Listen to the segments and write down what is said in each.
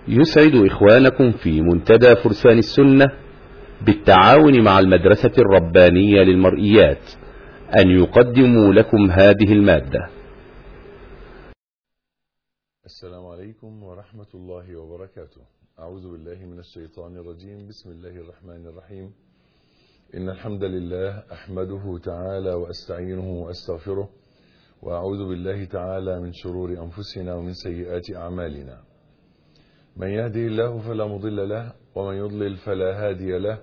يسعد إخوانكم في منتدى فرسان السنة بالتعاون مع المدرسة الربانية للمرئيات أن يقدموا لكم هذه المادة. السلام عليكم ورحمة الله وبركاته. أعوذ بالله من الشيطان الرجيم. بسم الله الرحمن الرحيم. إن الحمد لله أحمده تعالى وأستعينه وأستغفره، وأعوذ بالله تعالى من شرور أنفسنا ومن سيئات أعمالنا. من يهده الله فلا مضل له، ومن يضلل فلا هادي له،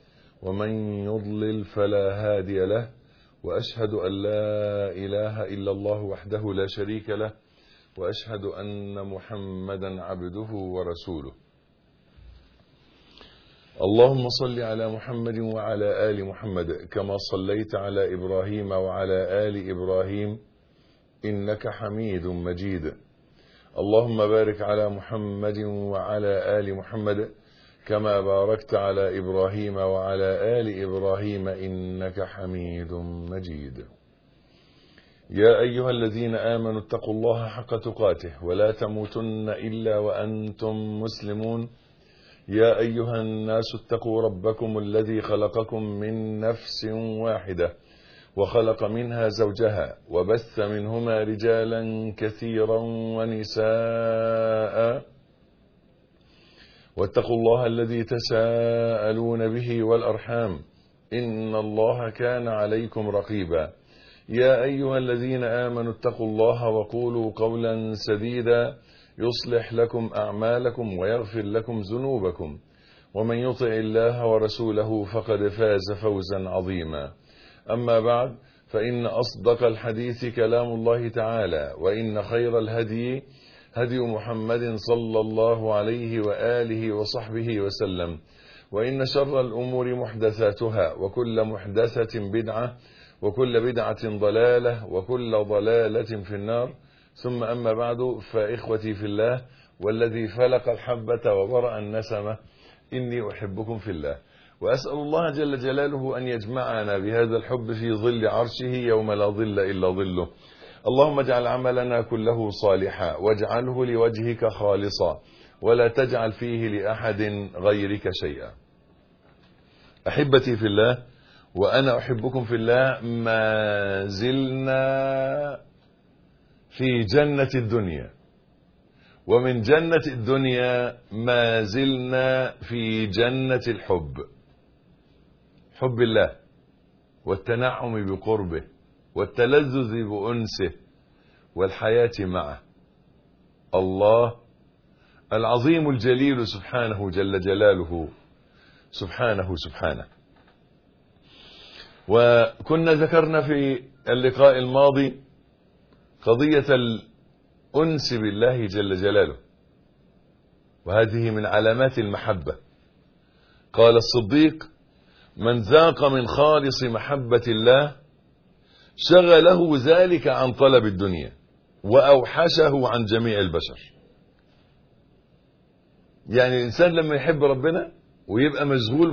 وأشهد أن لا إله إلا الله وحده لا شريك له، وأشهد أن محمدا عبده ورسوله. اللهم صل على محمد وعلى آل محمد كما صليت على إبراهيم وعلى آل إبراهيم إنك حميد مجيد. اللهم بارك على محمد وعلى آل محمد كما باركت على إبراهيم وعلى آل إبراهيم إنك حميد مجيد. يا أيها الذين آمنوا اتقوا الله حق تقاته ولا تموتن إلا وأنتم مسلمون. يا أيها الناس اتقوا ربكم الذي خلقكم من نفس واحدة وخلق منها زوجها وبث منهما رجالا كثيرا ونساء، واتقوا الله الذي تساءلون به والأرحام إن الله كان عليكم رقيبا. يا أيها الذين آمنوا اتقوا الله وقولوا قولا سديدا يصلح لكم أعمالكم ويغفر لكم ذنوبكم، ومن يطع الله ورسوله فقد فاز فوزا عظيما. أما بعد، فإن أصدق الحديث كلام الله تعالى، وإن خير الهدي هدي محمد صلى الله عليه وآله وصحبه وسلم، وإن شر الأمور محدثاتها، وكل محدثة بدعة، وكل بدعة ضلالة، وكل ضلالة في النار. ثم أما بعد، فإخوتي في الله والذي فلق الحبة وبرأ النسمة، إني أحبكم في الله، وأسأل الله جل جلاله أن يجمعنا بهذا الحب في ظل عرشه يوم لا ظل إلا ظله. اللهم اجعل عملنا كله صالحا، واجعله لوجهك خالصا، ولا تجعل فيه لأحد غيرك شيئا. أحبتي في الله وأنا أحبكم في الله، ما زلنا في جنة الدنيا، ومن جنة الدنيا ما زلنا في جنة الحب، حب الله والتنعم بقربه والتلذذ بأنسه والحياة معه. الله العظيم الجليل سبحانه جل جلاله، سبحانه. وكنا ذكرنا في اللقاء الماضي قضية الأنس بالله جل جلاله، وهذه من علامات المحبة. قال الصديق: من ذاق من خالص محبة الله شغله ذلك عن طلب الدنيا وأوحشه عن جميع البشر. يعني الإنسان لما يحب ربنا ويبقى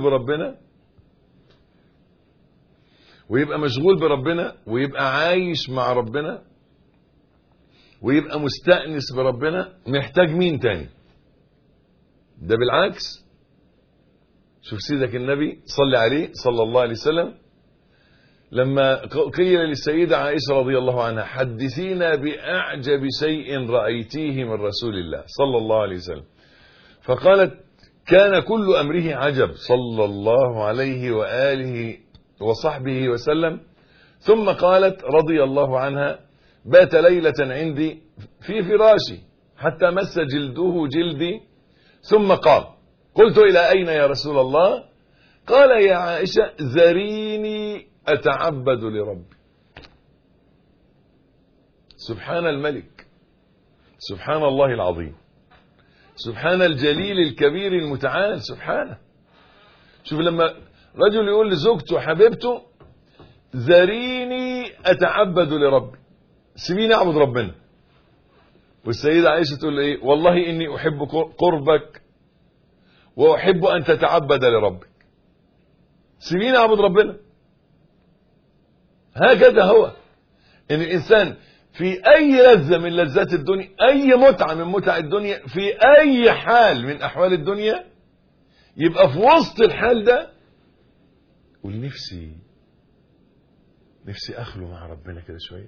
مشغول بربنا ويبقى عايش مع ربنا ويبقى مستأنس بربنا، محتاج مين تاني؟ ده بالعكس. شوف سيدك النبي صلى عليه صلى الله عليه وسلم لما قيل للسيدة عائشة رضي الله عنها: حدثينا بأعجب شيء رأيتيه من رسول الله صلى الله عليه وسلم، فقالت: كان كل أمره عجب صلى الله عليه وآله وصحبه وسلم. ثم قالت رضي الله عنها: بات ليلة عندي في فراشي حتى مس جلده جلدي ثم قام. قلت: إلى أين يا رسول الله؟ قال: يا عائشة ذريني أتعبد لربي. سبحان الملك، سبحان الله العظيم، سبحان الجليل الكبير المتعال سبحانه. شوف لما رجل يقول لزوجته حبيبته: ذريني أتعبد لربي، سيبيني أعبد ربنا. والسيدة عائشة تقول إيه؟ والله إني أحب قربك وأحب أن تتعبد لربك، سيبيني أعبد ربنا. هكذا هو إن الإنسان في أي لذة من لذات الدنيا، أي متعة من متع الدنيا، في أي حال من أحوال الدنيا، يبقى في وسط الحال ده قول نفسي أخلو مع ربنا كده شوية،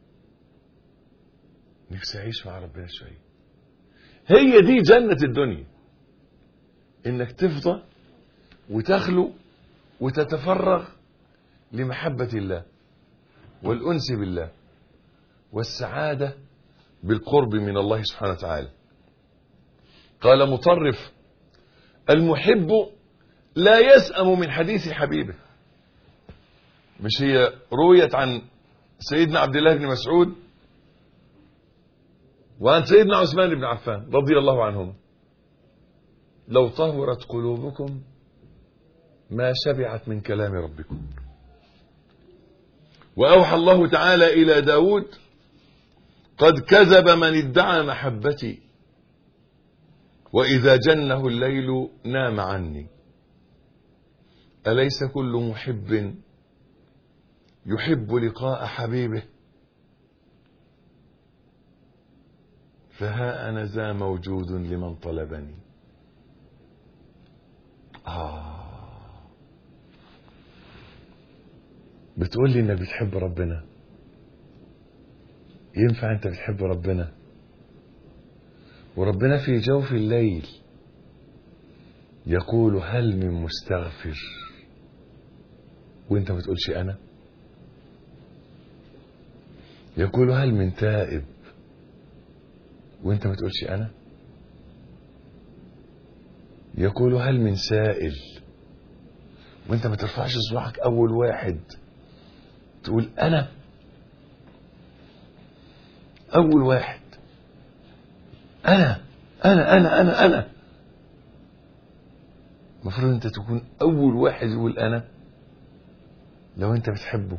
نفسي أعيش مع ربنا شوية. هي دي جنة الدنيا، إنك تفضى وتخلو وتتفرغ لمحبة الله والأنس بالله والسعادة بالقرب من الله سبحانه وتعالى. قال مطرف: المحب لا يسأم من حديث حبيبه. مش هي رويت عن سيدنا عبد الله بن مسعود وعن سيدنا عثمان بن عفان رضي الله عنهما: لو طهرت قلوبكم ما شبعت من كلام ربكم. وأوحى الله تعالى إلى داود: قد كذب من ادعى محبتي وإذا جنه الليل نام عني. أليس كل محب يحب لقاء حبيبه؟ فها أنا ذا موجود لمن طلبني. بتقول لي انك بتحب ربنا، ينفع انت بتحب ربنا وربنا في جوف الليل يقول هل من مستغفر وانت ما بتقولش انا؟ يقول هل من تائب وانت ما تقولش انا؟ يقول هل من سائل وانت ما ترفعش صباعك اول واحد تقول انا اول واحد، انا انا انا انا انا. المفروض انت تكون اول واحد يقول انا. لو انت بتحبه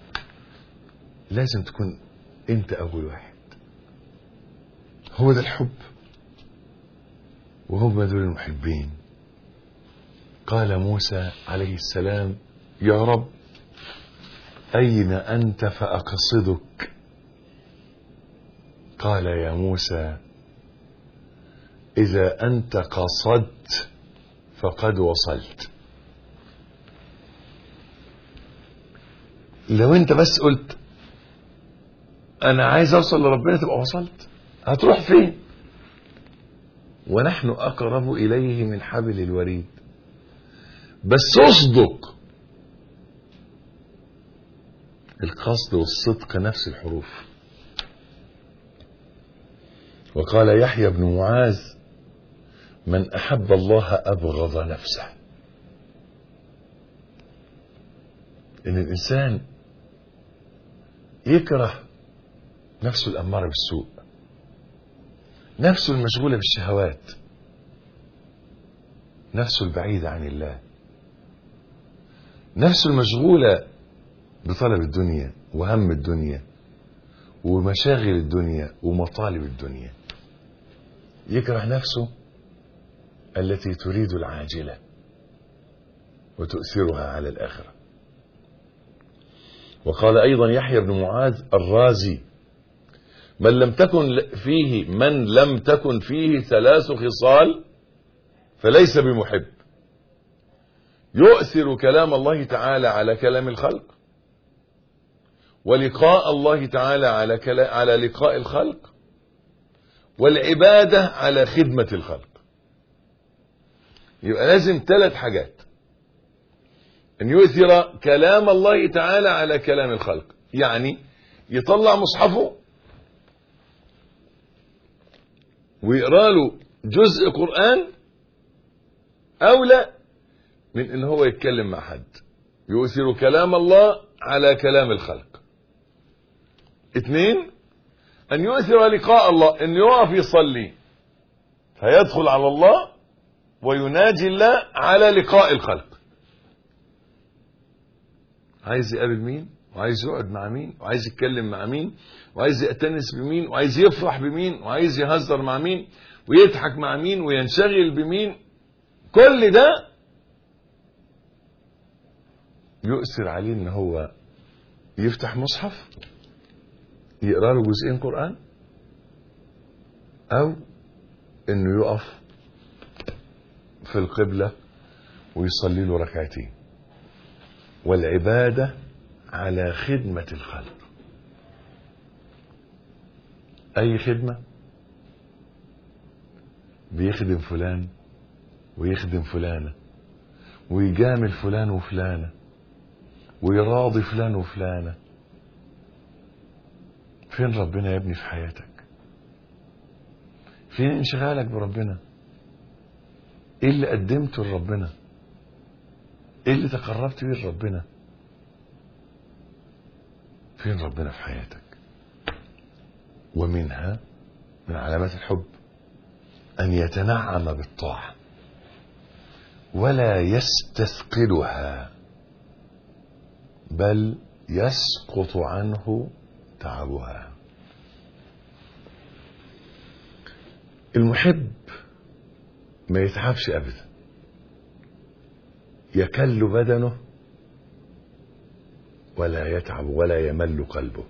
لازم تكون انت اول واحد. هو ده الحب، وهم دول المحبين. قال موسى عليه السلام: يا رب أين أنت فأقصدك؟ قال يا موسى: إذا أنت قصدت فقد وصلت. لو أنت بس قلت أنا عايز أوصل لربنا تبقى وصلت. هتروح فين؟ ونحن أقرب إليه من حبل الوريد. بس اصدق. القصد والصدق نفس الحروف. وقال يحيى بن معاذ: من أحب الله أبغض نفسه. إن الإنسان يكره نفسه الأمارة بالسوء، نفسه المشغولة بالشهوات، نفسه البعيدة عن الله، نفسه المشغولة بطلب الدنيا وهم الدنيا ومشاغل الدنيا ومطالب الدنيا. يكره نفسه التي تريد العاجلة وتؤثرها على الآخرة. وقال أيضا يحيى بن معاذ الرازي: من لم تكن فيه 3 خصال فليس بمحب. يؤثر كلام الله تعالى على كلام الخلق، ولقاء الله تعالى على لقاء الخلق، والعبادة على خدمة الخلق. يبقى لازم 3 حاجات: أن يؤثر كلام الله تعالى على كلام الخلق، يعني يطلع مصحفه ويقرأ له جزء قرآن أولى من أن هو يتكلم مع حد. يؤثر كلام الله على كلام الخلق. 2: أن يؤثر لقاء الله، أن يقف يصلي فيدخل على الله ويناجي الله على لقاء الخلق. عايز يقابل مين، وعايز يقعد مع مين، وعايز يتكلم مع مين، وعايز يأتنس بمين، وعايز يفرح بمين، وعايز يهزر مع مين، ويضحك مع مين، وينشغل بمين. كل ده يؤثر عليه ان هو يفتح مصحف يقرأ له جزئين قرآن، أو إنه يقف في القبلة ويصلي له ركعتين. والعبادة على خدمة الخلق. أي خدمة، بيخدم فلان ويخدم فلانة ويجامل فلان وفلانة ويراضي فلان وفلانة. فين ربنا يا ابني في حياتك؟ فين انشغالك بربنا؟ ايه اللي قدمته لربنا؟ ايه اللي تقربت بيه لربنا؟ فين ربنا في حياتك؟ ومنها من علامات الحب أن يتنعم بالطاعة ولا يستثقلها، بل يسقط عنه تعبها. المحب ما يتعبش أبدا، يكل بدنه ولا يتعب ولا يمل قلبه.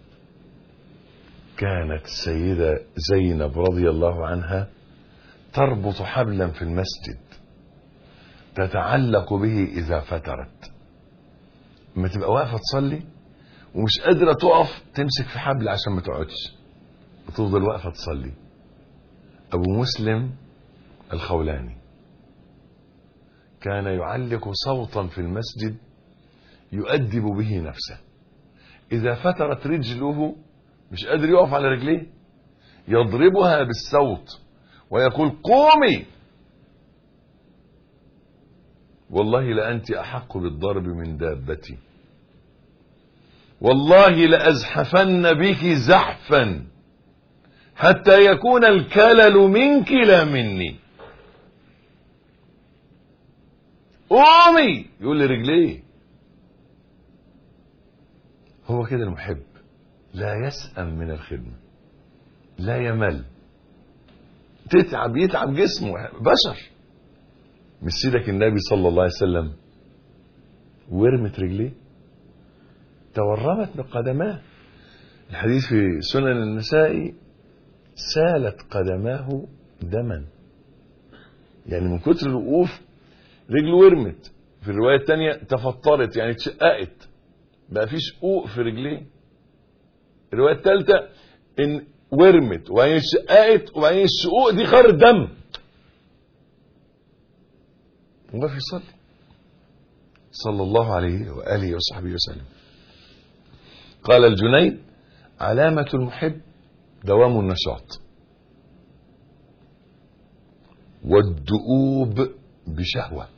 كانت السيدة زينب رضي الله عنها تربط حبلا في المسجد تتعلق به إذا فترت. لما تبقى واقفة تصلي ومش قادرة تقف، تمسك في حبل عشان ما تقعدش وتفضل واقفة تصلي. أبو مسلم الخولاني كان يعلق صوتا في المسجد يؤدب به نفسه. إذا فترت رجله مش قادر يقف على رجليه، يضربها بالصوت ويقول قومي، والله لأنت أحق بالضرب من دابتي، والله لأزحفن بك زحفا حتى يكون الكلل منك لا مني. قومي، يقول لرجليه. هو كده المحب، لا يسأم من الخدمة، لا يمل. يتعب جسمه، بشر. مش سيدك النبي صلى الله عليه وسلم ورمت رجليه، تورمت بقدماه. الحديث في سنن النسائي سالت قدماه دما، يعني من كتر الوقوف رجله ورمت. في الرواية الثانية تفطرت، يعني اتشققت، بقى فيش شقوق في رجليه. الرواية الثالثة ان ورمت وبعدين اتشققت وبعدين الشقوق دي خرج دم، وقف يصلي صلى الله عليه وآله وصحبه وسلم. قال الجنيد: علامة المحب دوام النشاط والدؤوب بشهوة،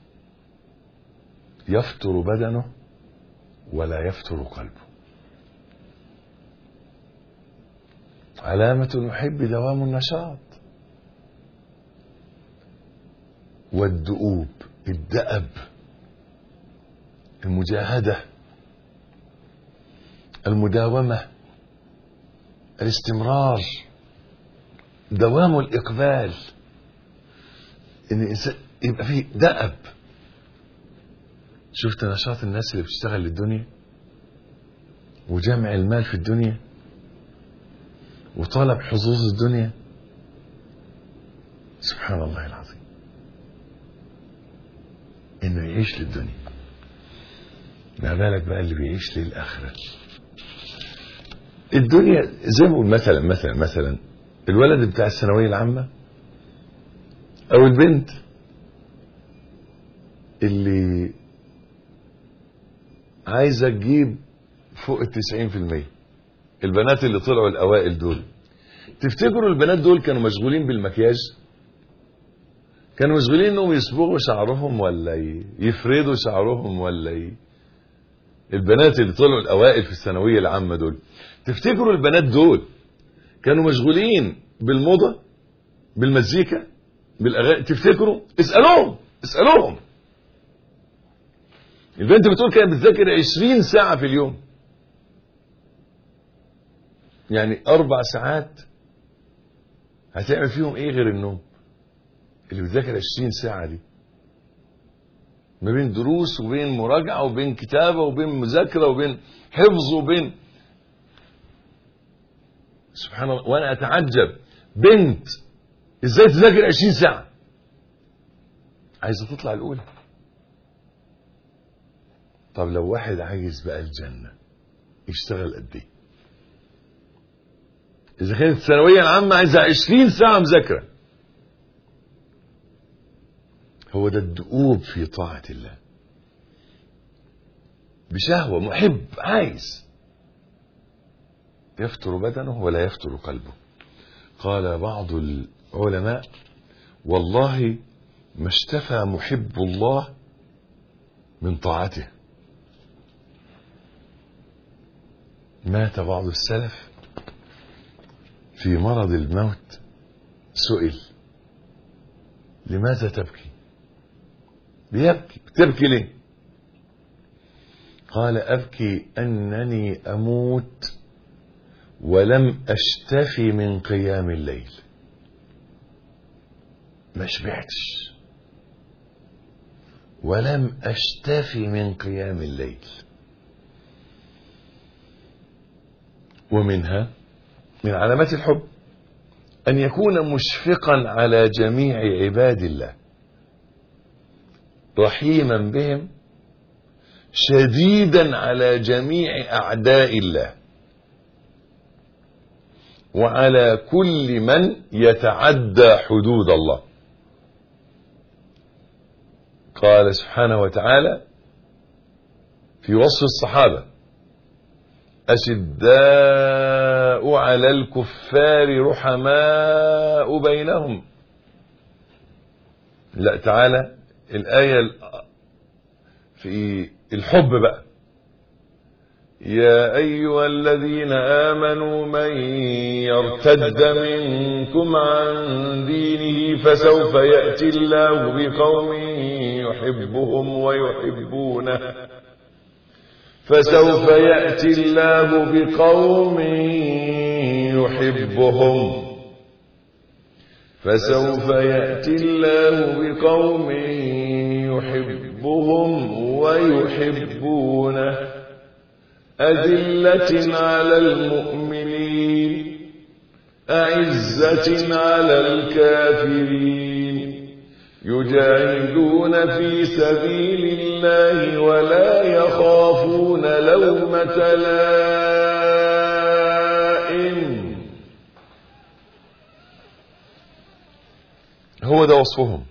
يفتر بدنه ولا يفتر قلبه. علامة المحب دوام النشاط والدؤوب، الدأب، المجاهدة، المداومة، الاستمرار، دوام الإقبال، إن الإنسان يبقى فيه دأب. شفت نشاط الناس اللي بتشتغل للدنيا وجمع المال في الدنيا وطلب حظوظ الدنيا، سبحان الله العظيم، إنه يعيش للدنيا. ما بالك بقى اللي بيعيش للآخرة. الدنيا زي ما بقول مثلا الولد بتاع الثانوية العامة أو البنت اللي عايزة تجيب فوق 90%، البنات اللي طلعوا الأوائل دول، تفتكروا البنات دول كانوا مشغولين بالمكياج؟ كانوا مشغولين انهم يصبغوا شعرهم ولا يفردوا شعرهم ولا البنات اللي طلعوا الأوائل في الثانوية العامة دول، تفتكروا البنات دول كانوا مشغولين بالموضة، بالمزيكا، بالأغاني؟ تفتكروا؟ اسألوهم. البنت بتقول كانت بتذاكر 20 ساعة في اليوم، يعني 4 ساعات هتعمل فيهم ايه غير النوم؟ اللي بتذاكر 20 ساعة دي ما بين دروس وبين مراجعة وبين كتابة وبين مذاكرة وبين حفظ وبين سبحان الله. وانا اتعجب بنت ازاي تذاكر 20 ساعة عايزة تطلع الاولى. طب لو واحد عايز بقى الجنة يشتغل قد ايه؟ اذا كانت الثانوية العامة عايزة 20 ساعة مذاكرة. هو ده الدؤوب في طاعة الله، بشهوة، محب، عايز. يفتر بدنه ولا يفتر قلبه. قال بعض العلماء والله ما اشتفى محب الله من طاعته. مات بعض السلف في مرض الموت، سئل لماذا تبكي؟ بيبكي. بتبكي ليه؟ قال أبكي أنني أموت ولم أشتفي من قيام الليل. ما شبعتش ولم أشتفي من قيام الليل. ومنها من علامات الحب أن يكون مشفقا على جميع عباد الله، رحيما بهم، شديدا على جميع أعداء الله، وعلى كل من يتعدى حدود الله. قال سبحانه وتعالى في وصف الصحابة: أشداء على الكفار رحماء بينهم. لا تعالى الآية في الحب بقى: يا أيها الذين آمنوا من يرتد منكم عن دينه فسوف يأتي الله بقوم يحبهم ويحبونه فسوف يأتي الله بقوم يحبهم فسوف يأتي الله بقوم يحبهم ويحبونه أذلة على المؤمنين أعزة على الكافرين يجاهدون في سبيل الله ولا يخافون لومة لائم. هو ده وصفهم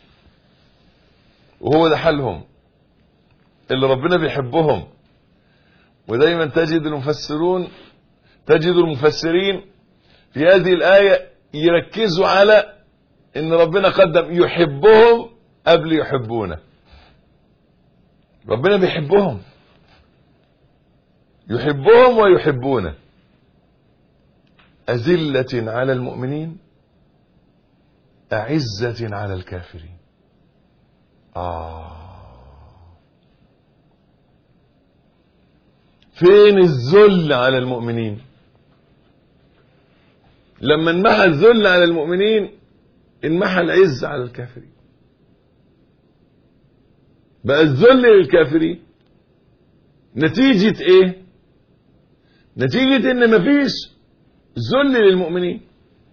وهو ده حالهم اللي ربنا بيحبهم. ودايما تجد المفسرين في هذه الآية يركزوا على ان ربنا قدم يحبهم قبل يحبونه. ربنا بيحبهم، يحبهم ويحبونه. أذلة على المؤمنين أعزة على الكافرين. فين الذل على المؤمنين؟ لما انمحى الذل على المؤمنين انمحى العز على الكافرين. بقى الذل للكافرين نتيجة ايه؟ نتيجة ان مفيش ذل للمؤمنين.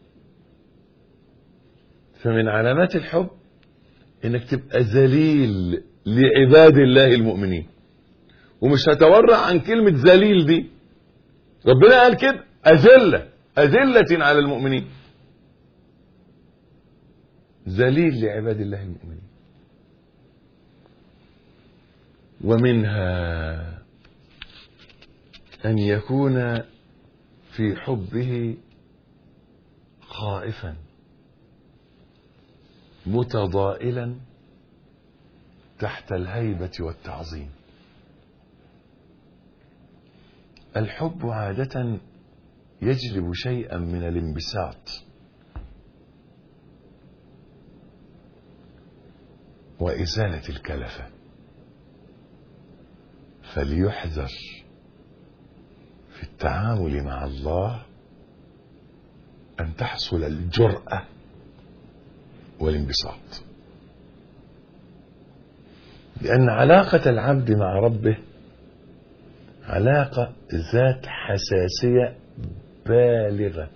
فمن علامات الحب انك تبقى ذليل لعباد الله المؤمنين. ومش هتورع عن كلمة ذليل دي، ربنا قال كده: أذلة على المؤمنين. ذليل لعباد الله المؤمنين. ومنها أن يكون في حبه خائفا متضائلا تحت الهيبة والتعظيم. الحب عادة يجلب شيئا من الانبساط وإزالة الكلفة. فليحذر في التعامل مع الله أن تحصل الجرأة والانبساط، لأن علاقة العبد مع ربه علاقة ذات حساسية بالغة،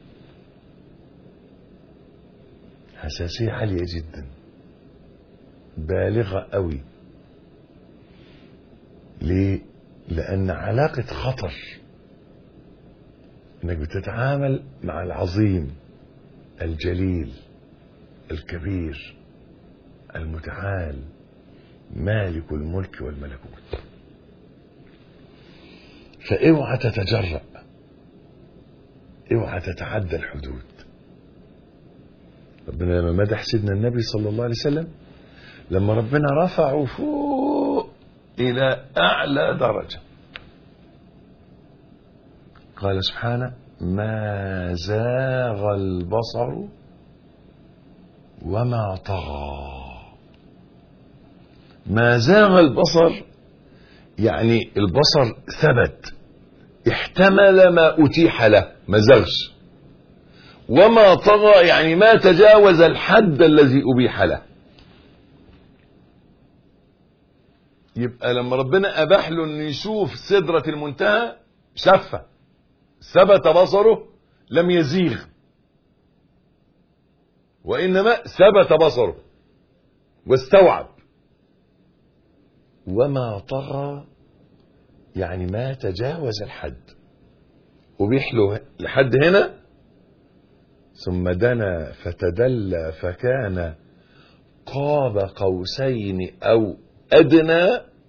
حساسية عالية جدا، بالغة قوي. ليه؟ لأن علاقة خطر، انك بتتعامل مع العظيم الجليل الكبير المتعال مالك الملك والملكوت. فاوعى تتجرأ، اوعى تتعدى الحدود. ربنا لما مدح سيدنا النبي صلى الله عليه وسلم، لما ربنا رفعه فوق إلى أعلى درجة، قال سبحانه: ما زاغ البصر وما طغى. ما زاغ البصر يعني البصر ثبت، احتمل ما أتيح له، ما زغش. وما طغى يعني ما تجاوز الحد الذي أبيح له. يبقى لما ربنا أباح له أن يشوف سدرة المنتهى شافها، ثبت بصره، لم يزيغ، وإنما ثبت بصره واستوعب. وما طغى يعني ما تجاوز الحد، أبيح له لحد هنا، ثم دنا فتدلى فكان قاب قوسين أو أدنى،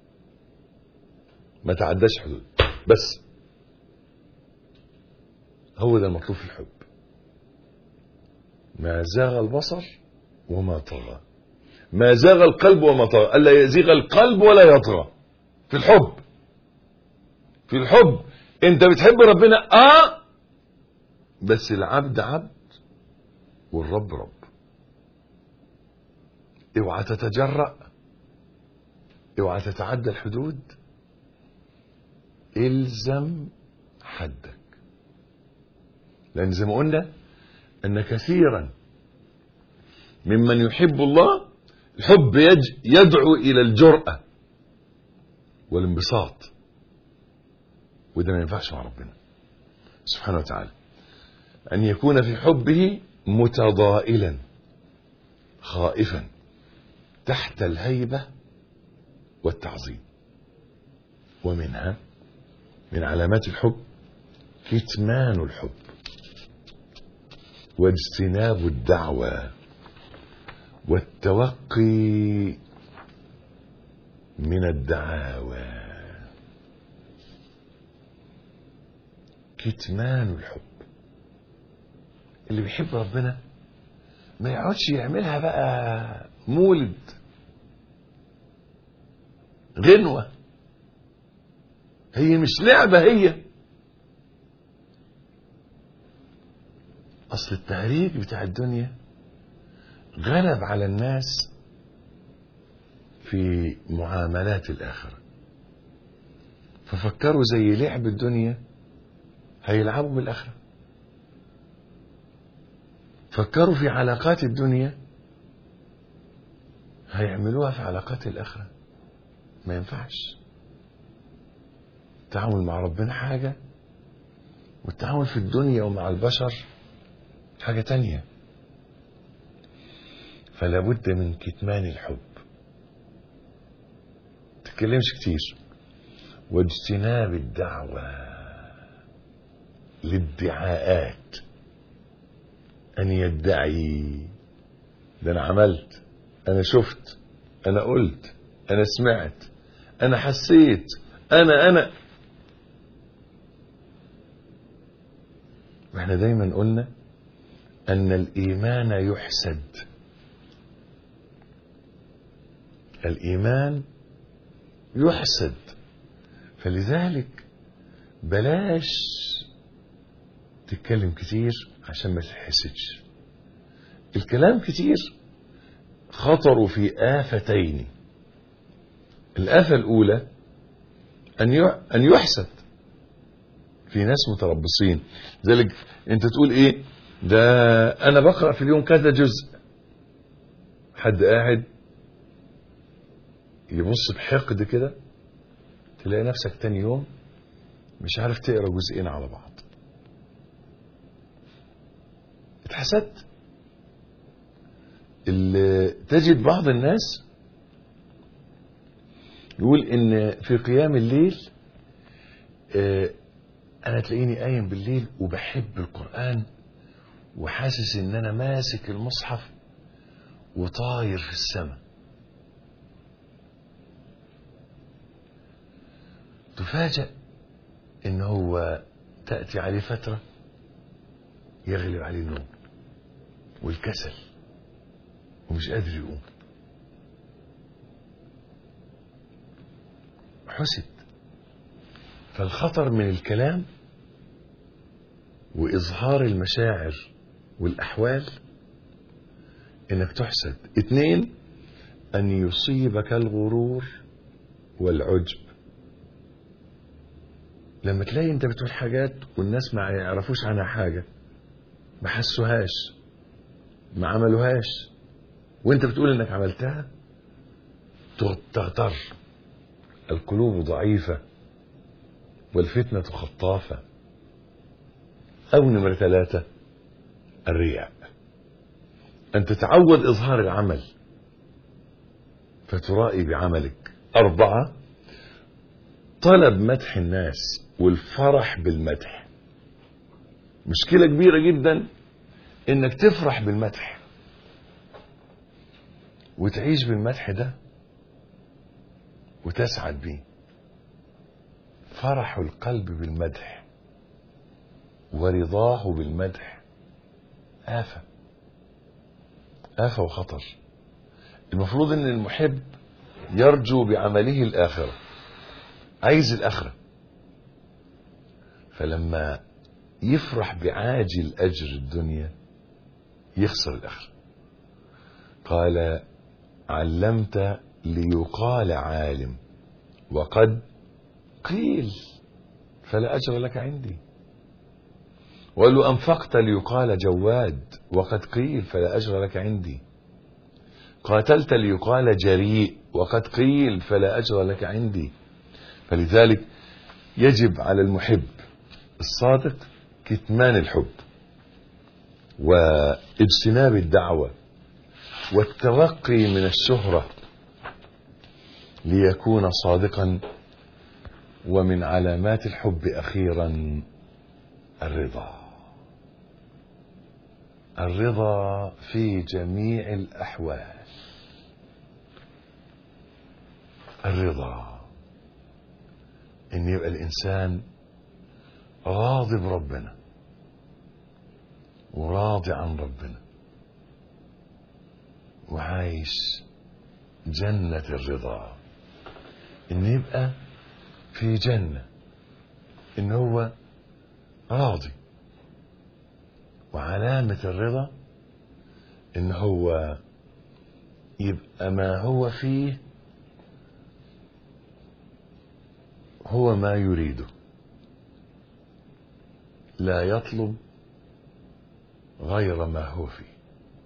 ما تعداش حدود. بس هو ده المطلوب في الحب. ما زاغ البصر وما طغى، ما زاغ القلب وما طغى. ألا يزيغ القلب ولا يطغى في الحب. في الحب انت بتحب ربنا بس العبد عبد والرب رب. اوعى تتجرأ، اوعى تتعدى الحدود، الزم حدك. لأن زي ما قلنا أن كثيرا ممن يحب الله الحب يدعو إلى الجرأة والانبساط، وده ما ينفعش مع ربنا سبحانه وتعالى. أن يكون في حبه متضائلا خائفا تحت الهيبة والتعظيم. ومنها من علامات الحب كتمان الحب واجتناب الدعوة والتوقي من الدعاوى. كتمان الحب، اللي بيحب ربنا ما يقعدش يعملها بقى مولد غنوة، هي مش لعبة. هي أصل التهريج بتاع الدنيا غلب على الناس في معاملات الآخرة، ففكروا زي لعب الدنيا هيلعبوا بالآخرة. فكروا في علاقات الدنيا هيعملوها في علاقات الآخرة. ما ينفعش. التعامل مع ربنا حاجة، والتعامل في الدنيا ومع البشر حاجة تانية. فلا بد من كتمان الحب، تتكلمش كتير، واجتناب الدعوة للادعاءات. أن يدعي ده أنا عملت، أنا شفت، أنا قلت، أنا سمعت، أنا حسيت، أنا وإحنا دايما قلنا أن الإيمان يحسد. الإيمان يحسد، فلذلك بلاش تتكلم كتير عشان ما تحسدش. الكلام كتير خطروا في آفتين. الآفة الأولى أن يحسد. في ناس متربصين، ذلك أنت تقول إيه ده أنا بقرأ في اليوم كذا جزء، حد قاعد يبص بحقد كده، تلاقي نفسك تاني يوم مش عارف تقرأ جزئين على بعض. حسدت. اللي تجد بعض الناس يقول ان في قيام الليل انا تلاقيني قايم بالليل وبحب القرآن وحاسس ان انا ماسك المصحف وطاير في السماء. تفاجأ ان هو تأتي عليه فترة يغلب عليه النوم والكسل ومش قادر يقوم. حسد. فالخطر من الكلام وإظهار المشاعر والأحوال إنك تحسد. 2، أن يصيبك الغرور والعجب. لما تلاقي أنت بتقول حاجات والناس ما يعرفوش عنها حاجة، ما حسوهاش، ما عملوهاش، وانت بتقول انك عملتها، تغتر. القلوب ضعيفة والفتنة خطافة. أو نمرة 3، الرياء. أن تتعود إظهار العمل فترائي بعملك. 4، طلب مدح الناس والفرح بالمدح. مشكلة كبيرة جدا إنك تفرح بالمدح وتعيش بالمدح ده وتسعد بيه. فرح القلب بالمدح ورضاه بالمدح آفة وخطر. المفروض ان المحب يرجو بعمله الآخرة، عايز الآخرة، فلما يفرح بعاجل أجر الدنيا يخسر الآخرة. قال: علمت ليقال عالم وقد قيل فلا أجر لك عندي. وقال له: أنفقت ليقال جواد وقد قيل فلا أجر لك عندي. قاتلت ليقال جريء وقد قيل فلا أجر لك عندي. فلذلك يجب على المحب الصادق كتمان الحب واجتناب الدعوة والتوقي من الشهرة ليكون صادقا. ومن علامات الحب أخيرا الرضا في جميع الأحوال. الرضا إن يبقى الإنسان راضي بربنا وراضي عن ربنا وعايش جنة الرضا. إن يبقى في جنة، إن هو راضي. وعلامة الرضا إن هو يبقى ما هو فيه هو ما يريده، لا يطلب غير ما هو فيه.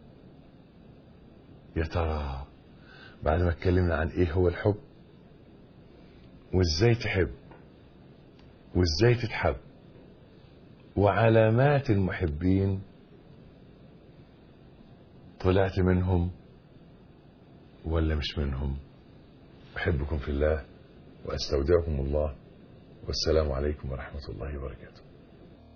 يا ترى بعد ما اتكلمنا عن ايه هو الحب وازاي تحب وازاي تتحب وعلامات المحبين، طلعت منهم ولا مش منهم؟ أحبكم في الله وأستودعكم الله، والسلام عليكم ورحمة الله وبركاته.